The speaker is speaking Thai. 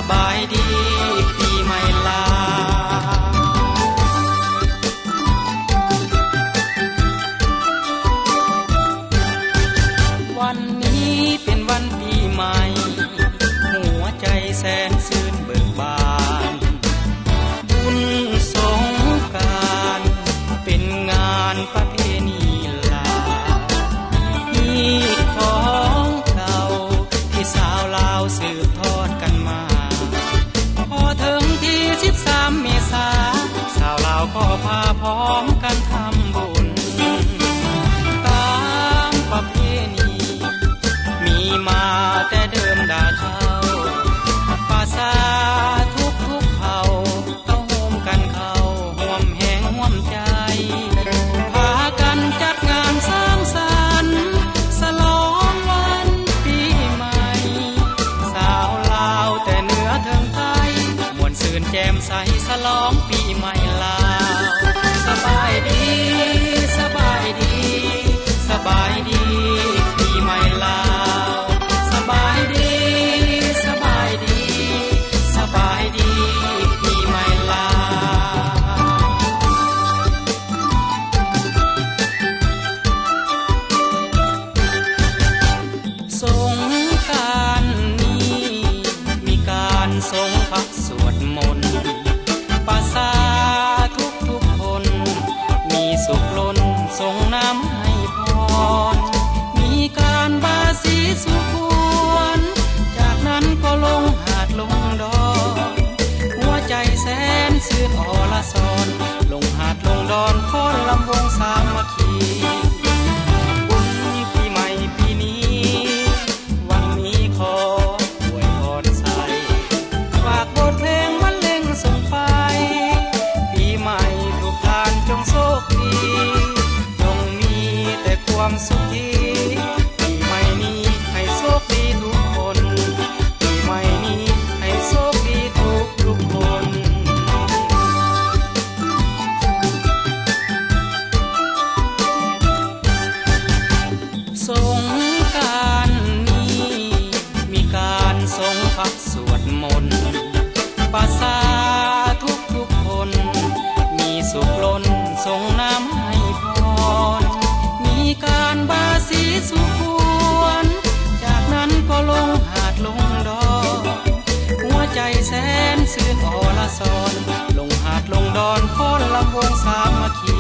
บายดีปีใหม่ลาวันนี้เป็นวันปีใหม่หัวใจแสนชื่นเบิกบานบุญสงกรานต์เป็นงานประเพณีลาฮีตของเก่าที่สาวลาวสืบทอดกันมาพอถึงที่13 เมษาสาวลาวก็พาพร้อมกันทำบุญตามประเพณีมีมาแต่เดิมดาเช้าภาษาทุกเผ่าต้องโฮมกันเข้าห่วมแหงห่วมใจพากันจัดงานสร้างสรรค์ฉลองวันปีใหม่สาวลาวแต่เหนือถึงใต้ม่วนซื่นแจ่มใสฉลองปีใหม่ลาวสบายดีสบายดีสบายดีปีใหม่ลาวสบายดีสบายดีสบายดีปีใหม่ลาวสงกรานต์นี้มีการทรงพระสวดมนต์ประสาทุกคนมีสุขล้นส่งน้ำให้พรมีการบาสีสุขวนจากนั้นก็ลงหาดลงดอนหัวใจแสนชื่นอรสรลงหาดลงดอนฟ้อนลำวงสามัคคีบุญปีใหม่ปีนี้วันนี้ขออวยพรใส่ฝากบทเพลงบรรเลงส่งไปปีใหม่ทุกท่านจงโชคดีจงมีแต่ความสุขปีใหม่นี้ให้โชคดีทุกคนปีใหม่นี้ให้โชคดีทุกคนสงกรานต์นี้มีการทรงพระสวดมนต์ประสาทุกคนมีสุขล้นส่งน้ำให้พรมีการบาสีสุขวนจากนั้นก็ลงหาดลงดอนหัวใจแสนชื่นอรสรลงหาดลงดอนฟ้อนลำวงสามัคคี